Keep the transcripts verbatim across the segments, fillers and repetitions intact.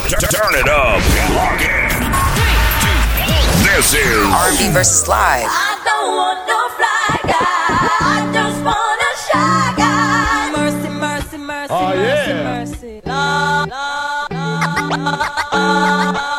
Turn it up. Lock in. This is R and B versus Live. I don't want no fly guy. I just want a shy guy. Mercy, mercy, mercy, oh, mercy, yeah. mercy. La, la, la, la.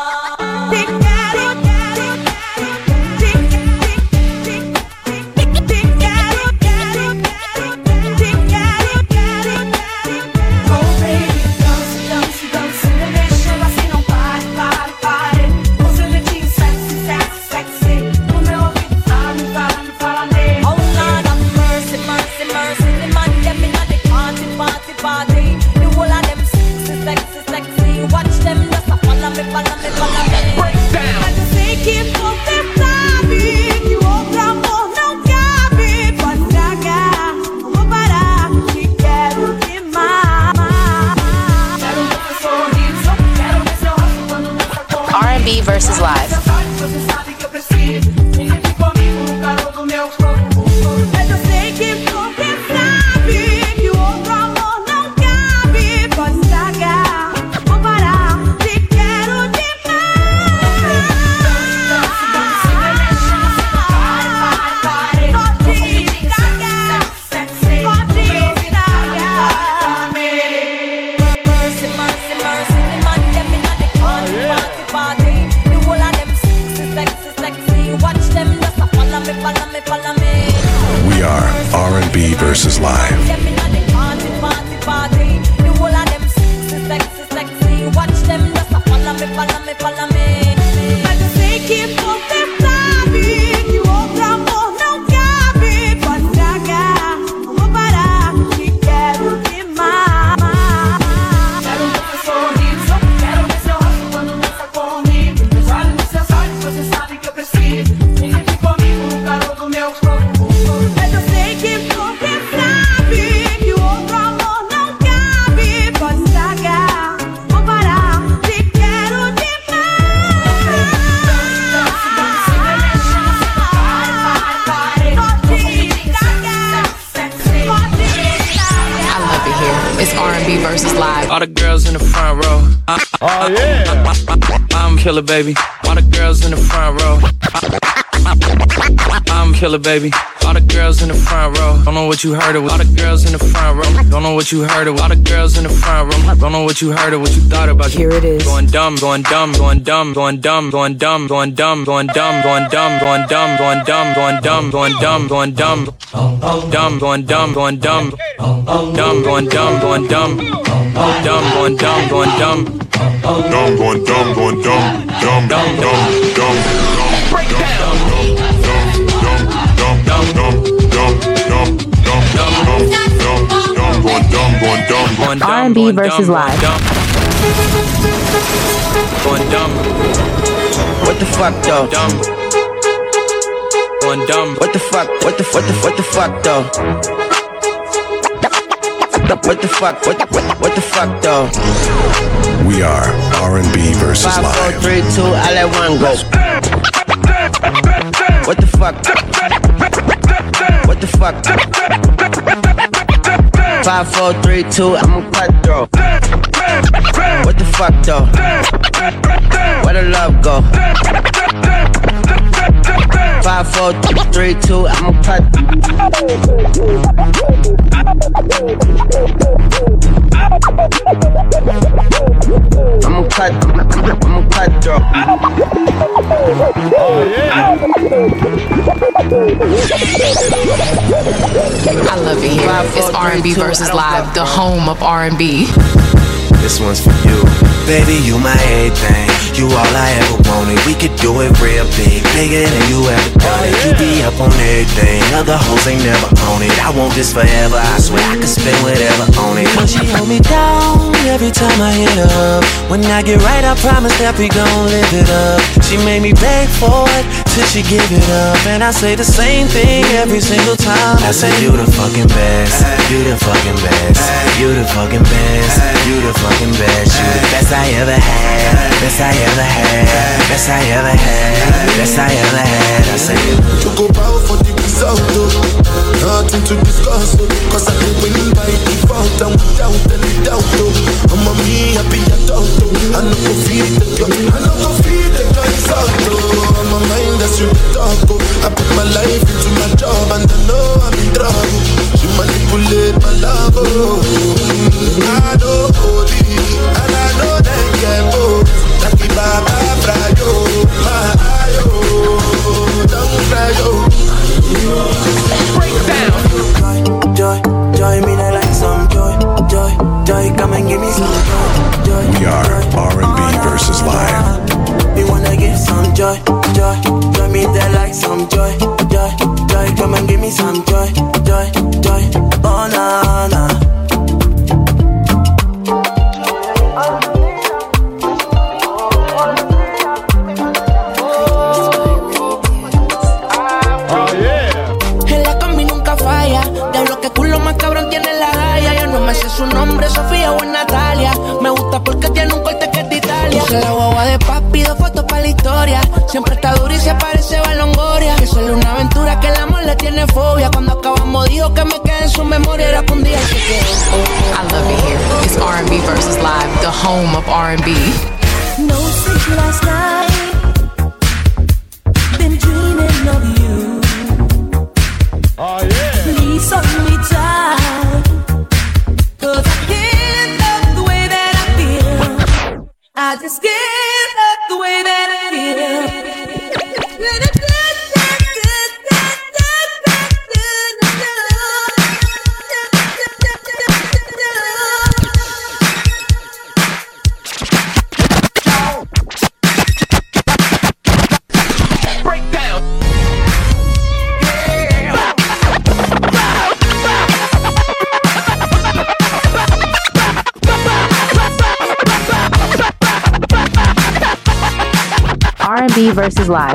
R and B versus Live. We are R and B versus Live. Versus Live. All the girls in the front row. I, oh yeah. I, I, I'm killer, baby. All the girls in the front row. I, I'm killer, baby. All the girls in the front row. Don't know what you heard of. All the girls in the front row. Don't know what you heard of. All the girls in the front row. Don't know what you heard of. What you thought about. Here it is. Going dumb, going dumb, going dumb, going dumb, going dumb, going dumb, going dumb, going dumb, going dumb, going dumb, going dumb, going dumb, going dumb, dumb, going dumb, going dumb, dumb, going dumb, going dumb, dumb, going dumb, going dumb, Dumb, going dumb, going dumb, dumb, dumb, dumb, dumb. break down. Dumb, dumb, dumb, dumb, dumb, dumb, dumb, dumb, dumb, going dumb, going dumb, going dumb. R and B versus Live. Going dumb. What the fuck though? Dumb. Going dumb. What the fuck? What the what the what the fuck though? What the fuck? What the, what, what the fuck though? We are R and B versus Five, four, Live. three, two, I let one go. What the fuck? What the fuck? Five, four, three, two, I'm a cutthroat. What the fuck though? Where the love go? Five, four, three, two, I'm a cut. I'm a cut, I'm a cutthroat. Oh yeah. I love it here. It's R and B versus Live, the home of R and B. This one's for you. Baby, you my everything. You all I ever wanted. We could do it real big, bigger than you ever done it. You be up on everything. Other hoes ain't never on it. I want this forever. I swear I could spend whatever on it. When she hold me down every time I hit her up. When I get right, I promise that we gon' live it up. She made me beg for it till she give it up. And I say the same thing every single time. I say you the fucking best. You the fucking best. You the fucking best. You the fucking best. You the best I ever had. Best I ever had. Best I ever had. Best I ever had. I say you. Tu comprado forty percent result, oh. Nothing to discuss, oh. Cause I can win by default and without any doubt, oh. I'm a me happy adult, oh. I know go feed the girl, I know go feed the girl insult, oh. I'm a mind that's you talk, oh. I put my life into my job and I know I'm in trouble. She manipulate my love, oh. I know holy, and I know they get both. Taki baba frayo, my ayo, don't cry, oh. Break down. Joy, joy, joy, me I like some joy, joy, joy, come and give me some joy, joy. We are R and B versus Live. Me wanna give some joy, joy, joy, me they like some joy, joy, joy, come and give me some joy, joy, joy. Oh na na. Su nombre es Sofía o es Natalia. Me gusta porque tiene un corte que es de Italia. Usa la guagua de papi, dos fotos para la historia. Siempre está dura y se parece a Longoria. Que solo una aventura que el amor le tiene fobia. Cuando acabamos dijo que me quede en su memoria. Era que un día se quedó. I love it here. It's R and B versus Live, the home of R and B. No sleep last night. Been dreaming of you. Oh yeah. Please hold me tight. Cause I can't love the way that I feel. I just can't love the way that I feel. R and B versus Live.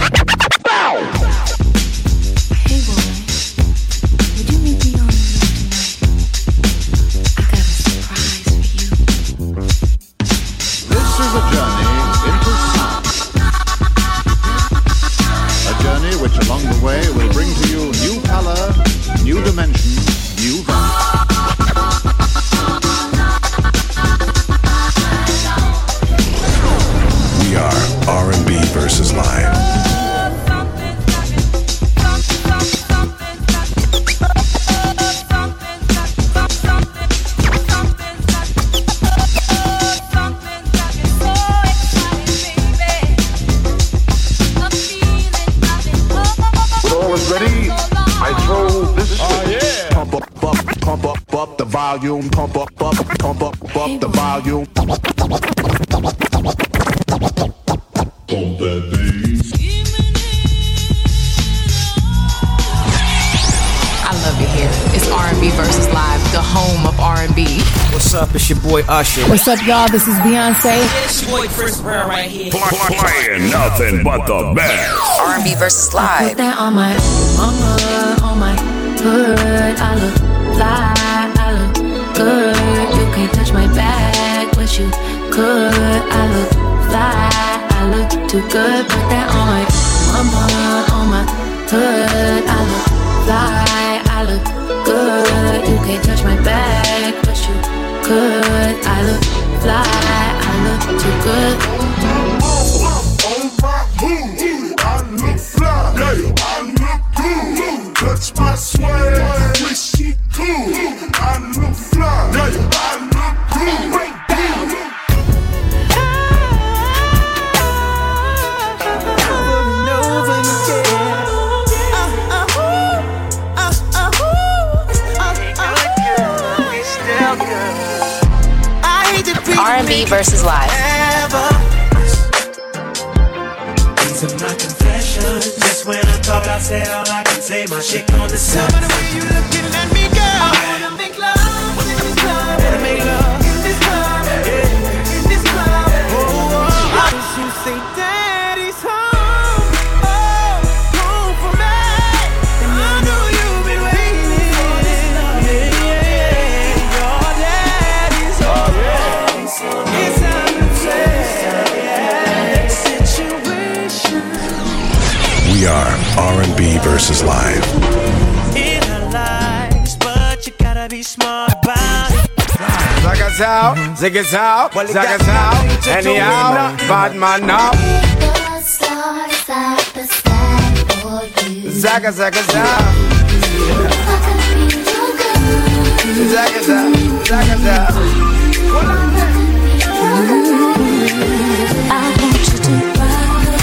Hey boy, would you meet me on the roof tonight? I got a surprise for you. This is a journey into sound. A journey which along the way will bring to you new color, new dimension, new value. We are R and B versus Live. When all is ready, I throw this switch. Oh, yeah. Pump up, up, pump up, up the volume. Pump up, up, pump up, up the volume. Pump that bass. I love it here. It's R and B versus Live, the home of R and B. What's up? It's your boy Usher. What's up, y'all? This is Beyonce. It's your boy Chris Brown right here. Playing nothing but the best. R and B versus Live. Put that on my mama, on my hood. I look fly, I look good. You can't touch my bag, but you could. I look fly, I look too good. Put that on my mama, on my hood. I look fly, I look good. You can't touch my bag, but you could. I look fly, I look too good. On my hood, I look fly, yeah, I look good. Touch my swag, wish you could. I look fly, yeah, I look good. Break down. R and B versus Live. These are my confessions. Just when I thought I said all I can say, my shit on the side. By the way you looking at me, girl, I wanna make love in this club. Wanna make love in this club, yeah, in this club. Oh, oh, oh. You say daddy's home, oh, home for me. And I know you've been waiting for this love, yeah, yeah, yeah. Your daddy's home. It's time to play, yeah. Situation. We are R and B versus Live. In our lives, but you gotta be smart about it. Zaga Zao, Ziggy Zao, Zaga Zao, anyhow, bad man now. Zaga Zaga Zao. Zaga Zao, Zaga Zao. I want you to ride.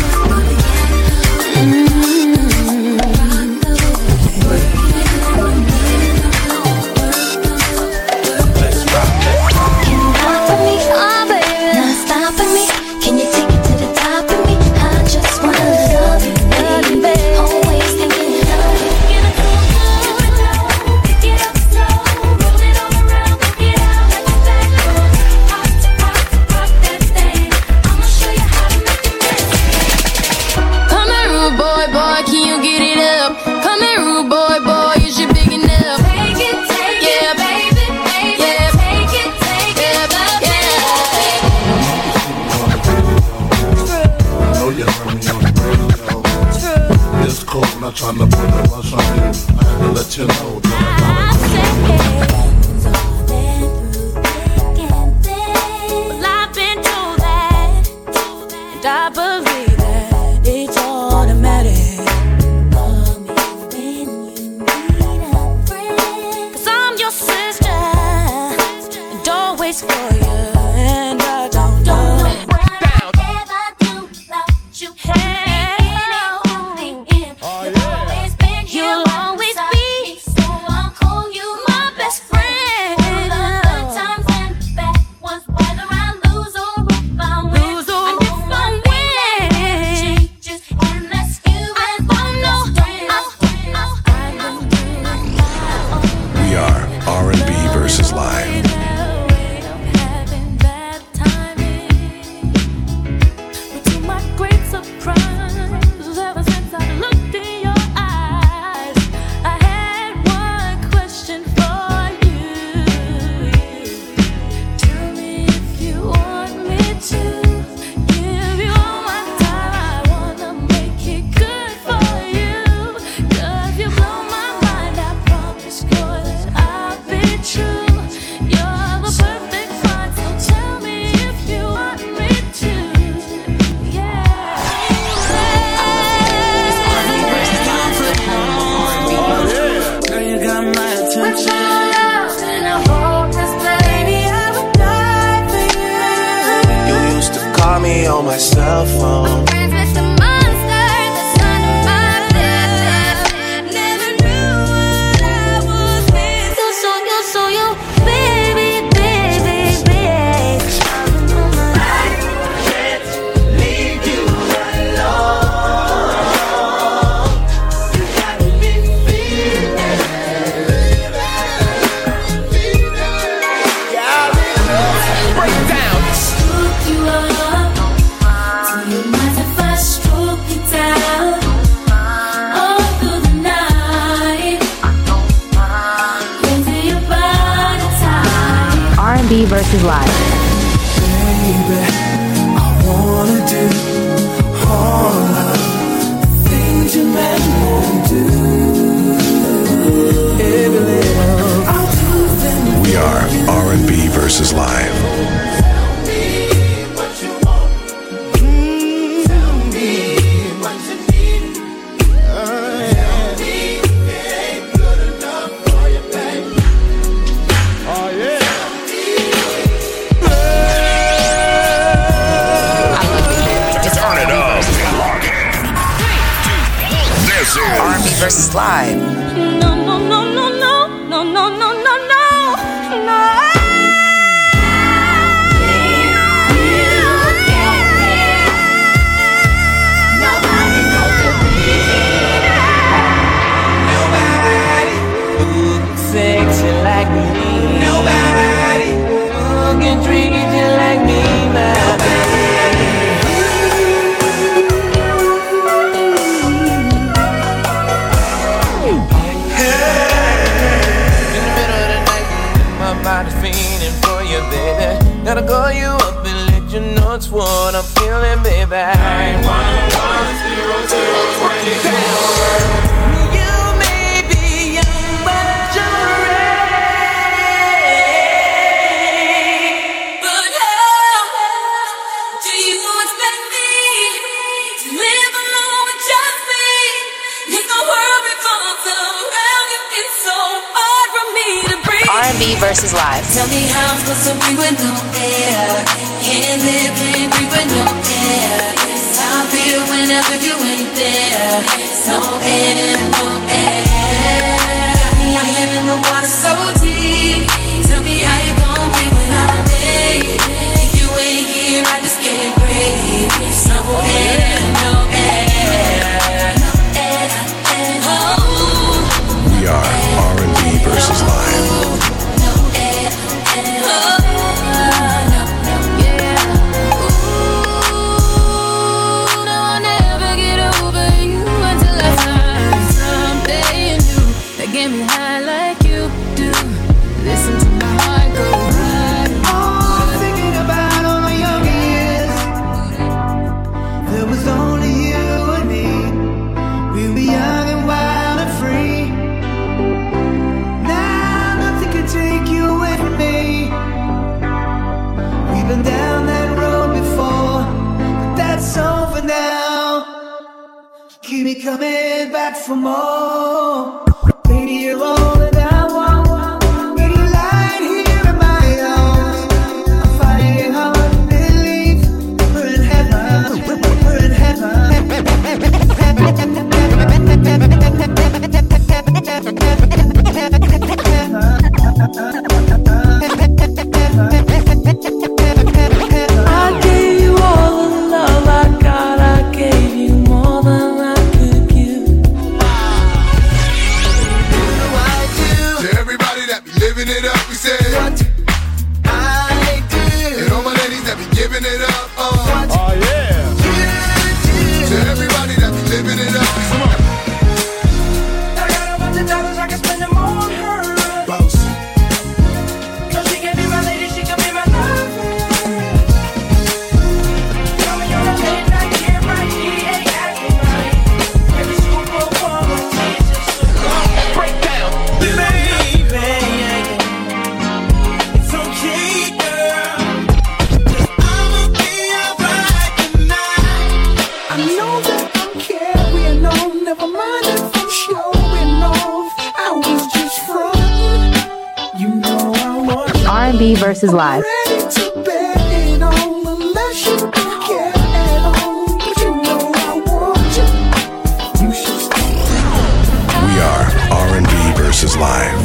Not trying to put a rush on you. I had to let you know that Well, I've been told that, and I believe that it's automatic. Call me when you need a friend. 'Cause I'm your sister, and always for you, and I don't know what I'd ever do without you. Hey. On my cell phone. Versus Live. Baby, I wanna do all of the things you men won't do. Every little, I'll do them. We are R and B versus Live. R and B versus Live. No, no, no, no, no, no, no, no, no, no, no. Nobody who can sex you like me. Nobody who can treat you like me, my baby. what's what I'm feeling, baby. nine one one zero zero two zero. You may be young, but you're right. But how do you expect me to live alone with just me? If the world revolves around you, it's so hard for me to breathe. R and B versus live. Tell me how I'm supposed to breathe with no air. Can't live, can't breathe with no air. It's how I feel whenever you ain't there. No air, no air. Got me out here in the water so deep. Tell me how you gon' breathe without me. If you ain't here, I just can't breathe. No air, no air. No air, air. Oh. We are R and B versus live. Get me high like you do. Listen to my heart go right. Oh, thinking about all my young years. There was only you and me. We were young and wild and free. Now nothing can take you away from me. We've been down that road before, but that's over now. Keep me coming back for more. Lady, you're all that I want. Lady, lying here in my arms. I'm finding it hard to believe we're in heaven. We're in heaven. I gave you all the love I got. I gave you more than I could give. To everybody that be living it up, we say what I do. And all my ladies that be giving it up, uh. Oh yeah. To everybody that be living it up, come on. I got a bunch of dollars, I can spend them on her. Bounce. Cause she can be my lady, she can be my lover. Tell me you're a late night here, right? He ain't acting right. Every super woman needs a super break down. It's okay, girl. 'Cause I'ma be alright tonight. I know that I'm carrying on. Never mind if I'm showing off. I was just frontin'. You know I want R and B versus live. ready to bet it on unless you don't care at all. But you know I want you. You should stay. We are R and B versus live.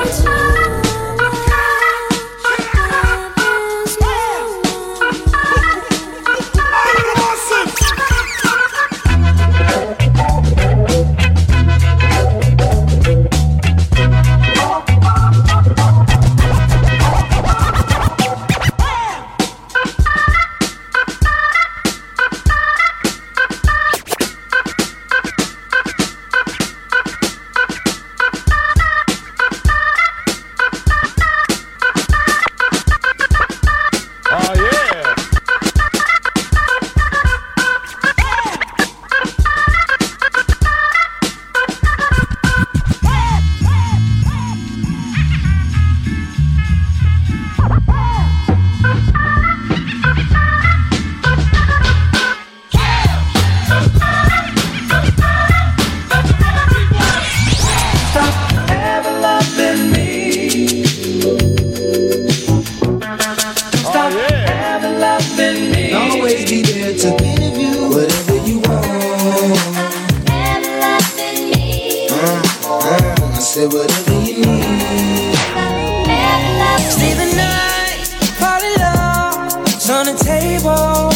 Say whatever you need. Stay the night, fall in love, it's on the table.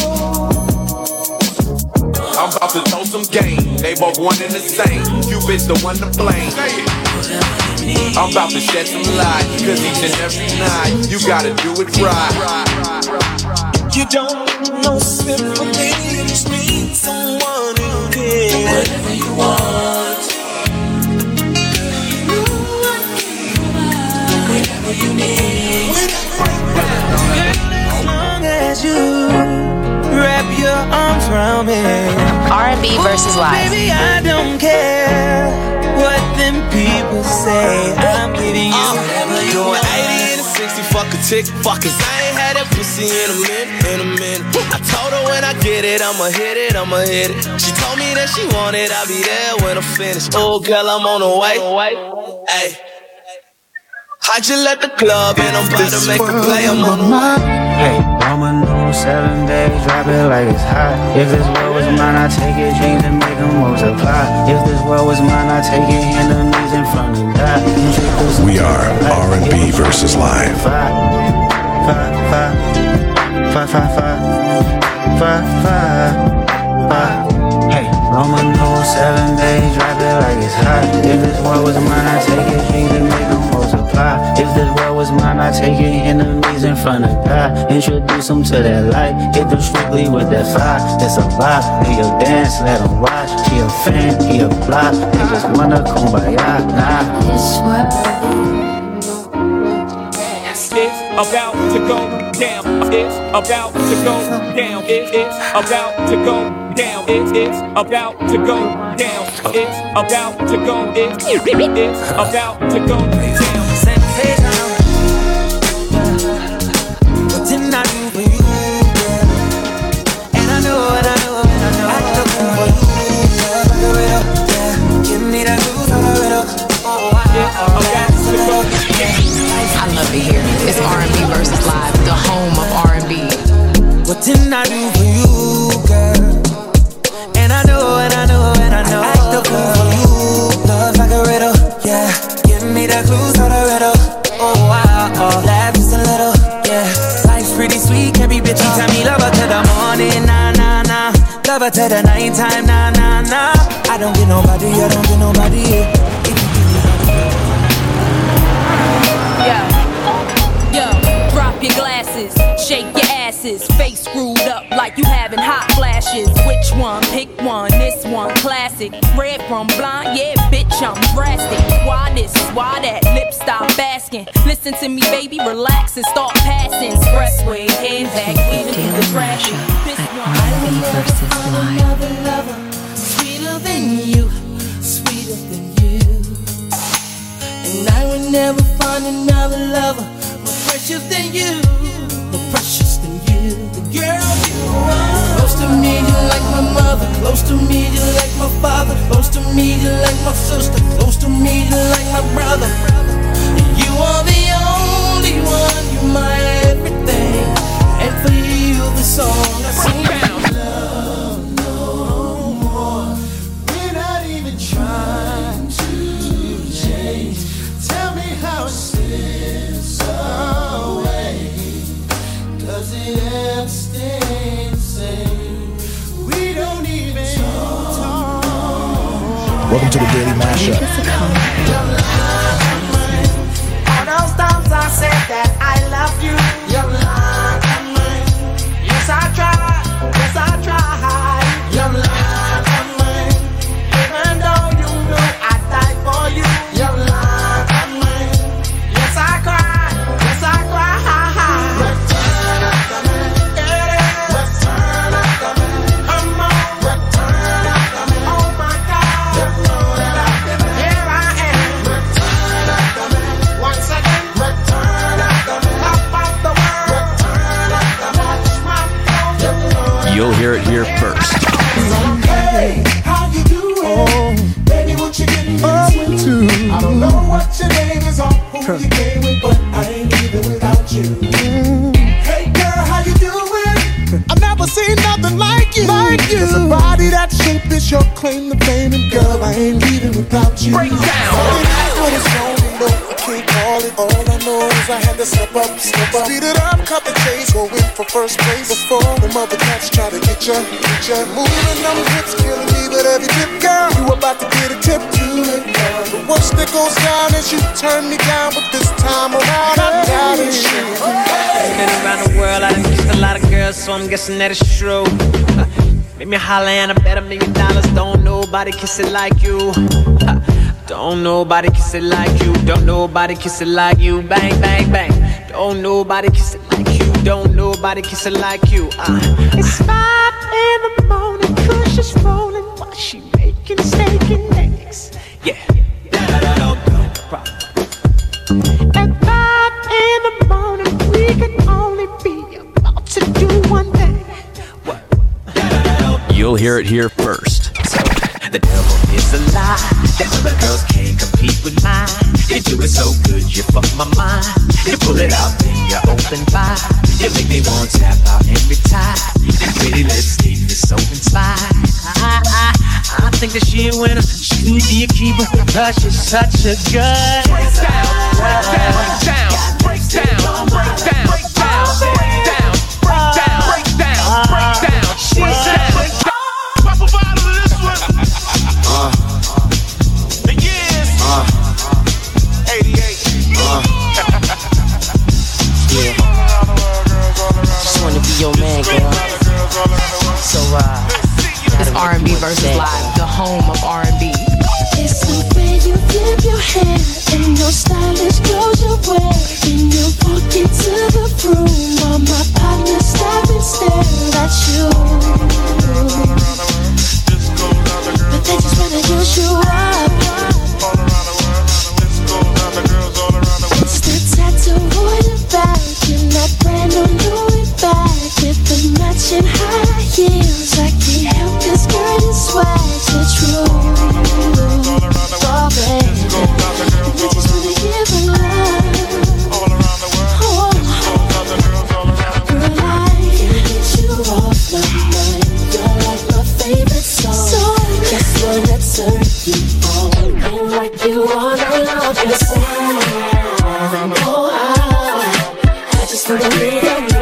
I'm about to throw some game. They both one and the same. You bitch the one to blame. I'm about to shed some light. Cause each and every night you gotta do it right. You don't know sympathy, you just need someone who cares. Whatever you want, whatever you need. As long as you B versus Live. Baby, I don't care what them people say. I'm giving you whatever you want. eighty and a sixty, fuck a tick, fuck cause I ain't had that pussy in a minute, in a minute. I told her when I get it, I'ma hit it, I'ma hit it. She told me that she want it, I'll be there when I'm finished. Oh, girl, I'm on the way. Ay. I just left the club and I'm about to make a play, I'm on the way. Hey, Roman numeral seven days, drop it like it's hot. If this world was mine, I take it, dreams and make them multiply. If this world was mine, I take it, enemies in front of God. We are R and B versus Live. Five, five, five, five, five, five, five, five, five. Hey, Roman numeral seven days, drop it like it's hot. If this world was mine, I take it, dreams and make them multiply. If this world was mine, I take it, enemies in front of God. Introduce them to that light, hit them strictly with that fire. It's a vibe, they a dance, let them watch. She a fan, he a block, they just wanna kumbaya, nah. This world It's about to go down. It's about to go down. It's about to go down. It's about to go down. It's about to go. It's about to go down. Sensation. What didn't I do for you, girl? And I know, and I know, and I know. I'm looking for you, girl. Cover it up, yeah. Give me that groove, cover it up. Oh, wow. It's about to go down. I love it here. It's R and B versus Live, the home of R and B. What didn't I do for you, girl? And I know, and I know, and I know. I act the fool for you. Love like a riddle, yeah. Give me the clues for the riddle. Oh, wow, oh, laugh just a little, yeah. Life's pretty sweet, can't be bitchy. Tell me love her to the morning, nah, nah, nah. Love her to the nighttime, nah, nah, nah. I don't get nobody, I don't get nobody, yeah. Yo, drop your glasses, shake your asses, face screwed up like you having hot flashes. Which one? Pick one, this one, classic. Red from blind, yeah, bitch, I'm drastic. Why this, why that, lips stop basking. Listen to me, baby, relax and start passing. Expressway, head back, even in the traffic. This one, R and B versus Live. Another lover, sweeter than you, sweeter than you. And I would never find another lover more precious than you, more precious than you. The girl you are. Close to me, you like my mother. Close to me, you like my father. Close to me, you like my sister. Close to me, you like my brother. You are the only one, you're my everything. And for you, the song I sing. Love no more. We're not even trying to change. Tell me how it slips away. Does it ever stay the same? We don't even talk. Welcome to the Daily Mashup. All those times I said that I love you, you're lying. Yes, I tried. Yes, I tried. You're lying. Even though you know I died for you, you're lying. Yes, I cried. Yes, I cried. Return of the man. Return of the man. Come on. Return of the man. Oh my God. You know that I've been there. Here I am. Return of the man. Once again. Return of the man. Up off the world. Return of the man. My phone. You know You'll hear it here first. Hey, how you doing? Oh, baby, what you getting into? I don't know what your name is or who you came with, but I ain't leaving without you. Hey, girl, how you doing? I've never seen nothing like you. Like you. There's a body that shape is your claim to fame, and girl, I ain't leaving without you. Break down. What it's on, you know, I can't call it. All I know is I had to step up, step up. Speed it up, cut the chase, go in for first place before the mother cats try to get ya, get ya. Moving them hips, killing me with every tip, girl. You about to get a tip too. The worst that goes down is you turn me down, but this time around I got it. Been around the world, I done kissed a lot of girls, so I'm guessing that it's true. Uh, Make me holler and I bet a million dollars. Don't nobody kiss it like you. Uh, Don't nobody kiss it like you. Don't nobody kiss it like you. Bang, bang, bang. Don't nobody kiss it like you. Don't nobody kiss it like you. Uh, It's five in the morning, Kush is rolling. she making steak and eggs. Yeah. At five in the morning, we can only be about to do one thing. What? You'll hear it here first. So, the devil is a lie. That other girls can't compete with mine. You do it so good, you fuck my mind. You pull it out, then you open wide. You make me want to tap out and retire. That pretty lips leave me so inspired. I, I, I think that she a winner. She could be a keeper, cause she's such a good. Break down, break down, break down, break down, break down, break down, break down, break down, break down. She said, pop a bottle of this one. Uh, the years. Uh, eighty-eight. Uh, yeah. Just wanna be your man, girl. So, uh. It's R and B versus Live, the home of R and B. It's the way you flip your hair and your stylish clothes you wear. When you walk into the room, all my partners stop and stare at you. But they just wanna use you up. It's the tattoo on your back and that brand new Louis bag with the matching high heels. I can't help this girl is swag so true. Oh baby, I just wanna give her love. Oh, girl, I can't get you off my mind. You're like my favorite song. So just wanna turn you on and like you wanna love yourself. Oh, I, I just wanna be your man.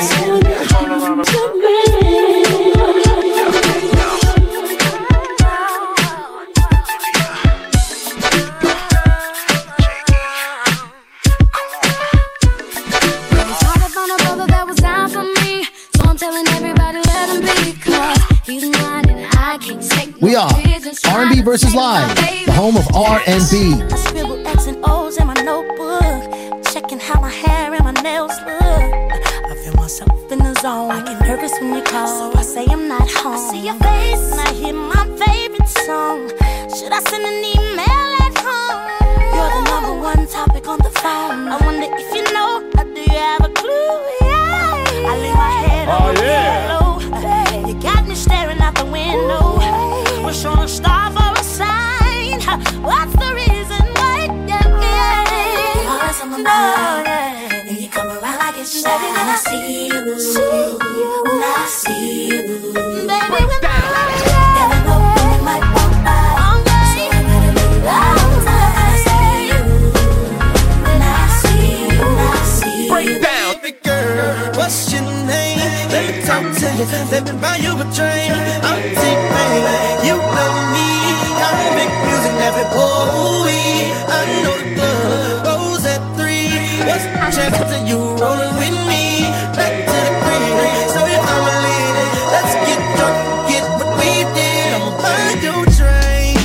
We are R and B versus Live, the home of R and B. I scribble X and O's in my notebook, checking how my hair and my nails look. I feel myself in the zone. I get nervous when you call, so I say I'm not home. I see your face and I hear my favorite song. Should I send an email at home? You're the number one topic on the phone. I wonder if you know, or do you have a clue? Yeah. I lay my head on the pillow. You got me staring out the window. We're showing a star for a sign. What's the reason why? Yeah, yeah. You're always on my mind. And you come around like it's shine. And I see you, and I see you, baby. When I never know when you might walk by, so I gotta leave out. And I see you, and I see you, and I see you. Break down, big girl. What's your name? Let me talk to you. Let me buy you a drink. I'm T-Pain. You know me. I make music every boy. I know the club goes at three. What's the chance to you rolling with me? Back to the crib. So if I'm a lady, let's get drunk, get what we did. I'ma buy you a drink.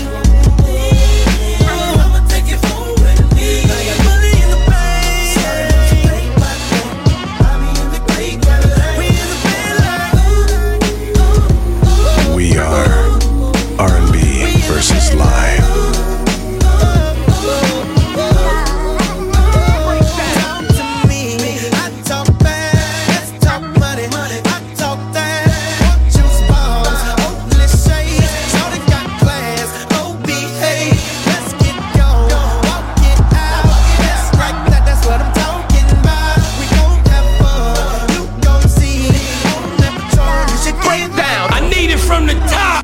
I'ma take it forward. I got money in the bank. I'm in the great Cadillac. We in the bed like. We are R and B versus Live. from the top.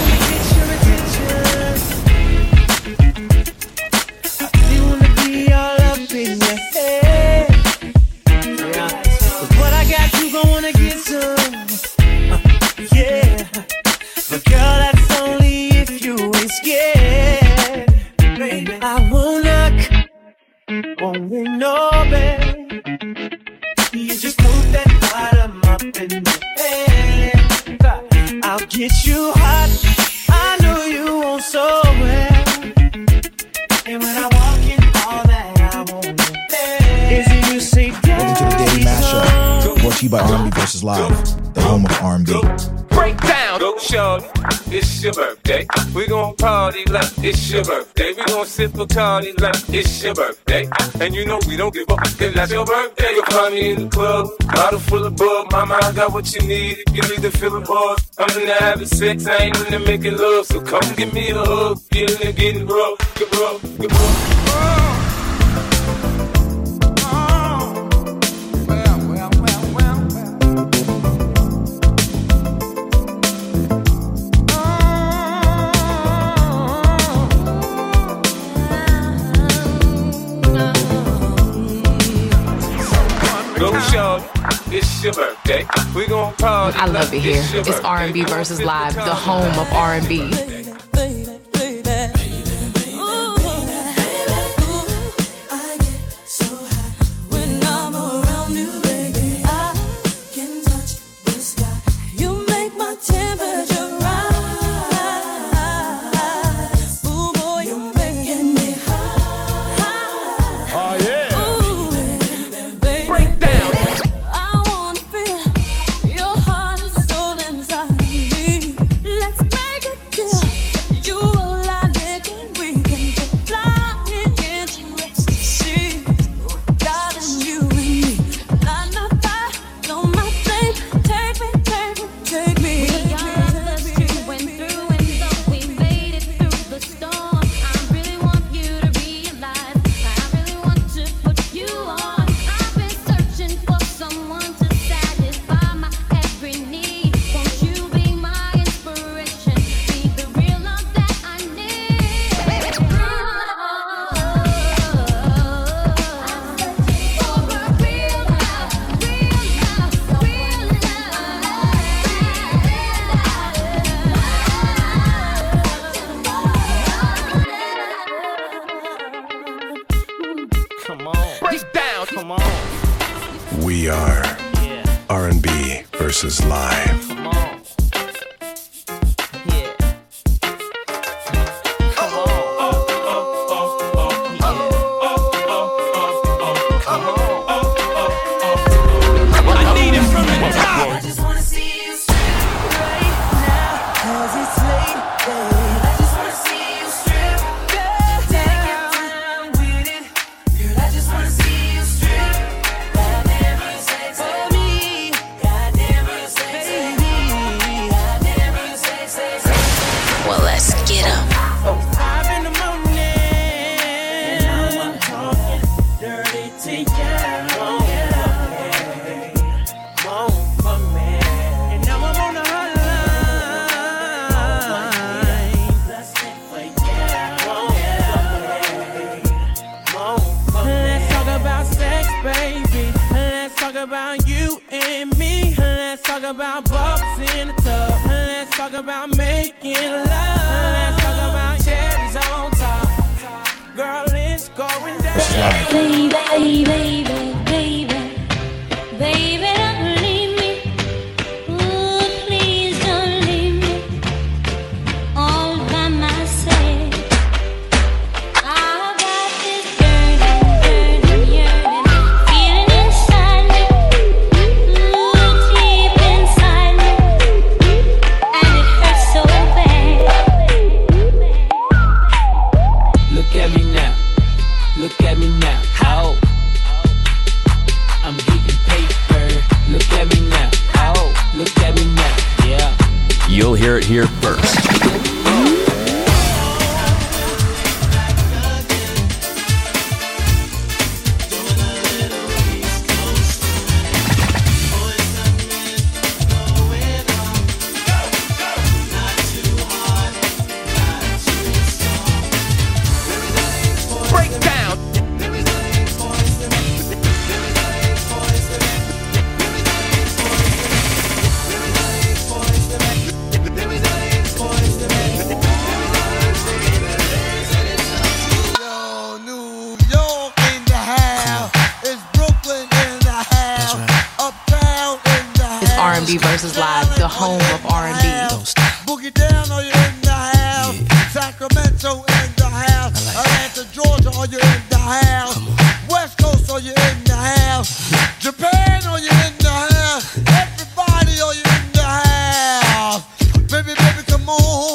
Get you hot, I know you want so well. And when I walk in, all that I want is you say, welcome to the Daily Mashup, brought to you by R and B versus Live, the home of R and B. Break down, go show. it's your birthday. We gon' party like it's your birthday. We gon' sip a party like it's your birthday. And you know we don't give up if that's your birthday. You'll find me in the club, bottle full of bug. Mama, I got what you need if you need to feel the buzz. I'm into having sex, I ain't into making love. So come give me a hug, get in there getting rough, get rough, get rough. It's your birthday. We gon' party. I love it here. It's R and B versus Live, the home of R and B. We are R and B versus Live. You'll hear it here first. R and B versus Live, the home of R and B. Boogie down, are you in the house? Yeah. Sacramento in the house. Like Atlanta, Georgia, are you in the house? West Coast, are you in the house? Japan, are you in the house? Everybody, are you in the house? Baby, baby, come on.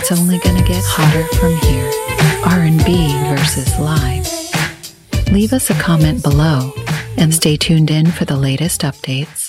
It's only gonna get hotter from here. R and B versus live. Leave us a comment below and stay tuned in for the latest updates.